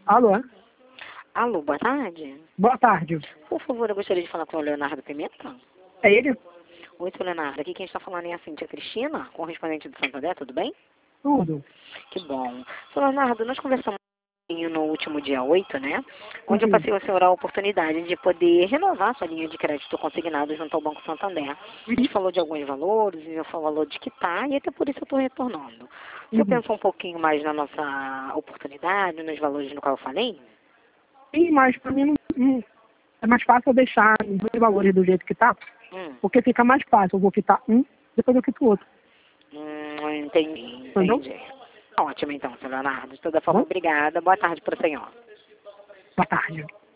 Alô? Alô, boa tarde. Boa tarde. Por favor, eu gostaria de falar com o Leonardo Pimenta. É ele? Oi, seu Leonardo. Aqui quem está falando é a Cíntia Cristina, correspondente do Santander, tudo bem? Tudo. Que bom. Seu Leonardo, nós conversamos no último dia 8, né? Onde eu passei ao senhor a oportunidade de poder renovar sua linha de crédito consignado junto ao Banco Santander. A gente falou de alguns valores, e eu falou de quitar, e até por isso eu estou retornando. O senhor pensou um pouquinho mais na nossa oportunidade, nos valores no qual eu falei? Sim, mas pra mim é mais fácil eu deixar os dois valores do jeito que tá, porque fica mais fácil. Eu vou quitar um, depois eu quito o outro. Entendi, Entendeu? entendi. Ótimo então, seu Leonardo. De toda forma, Bom? obrigada. Boa tarde para o senhor. Boa tarde.